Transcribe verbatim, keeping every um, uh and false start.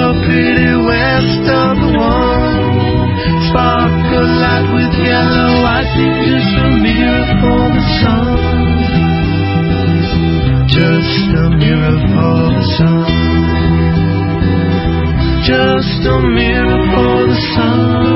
pretty west of the one. Sparkle light with yellow, I think just a mirror for the sun. Just a mirror for the sun. Just a mirror for the sun.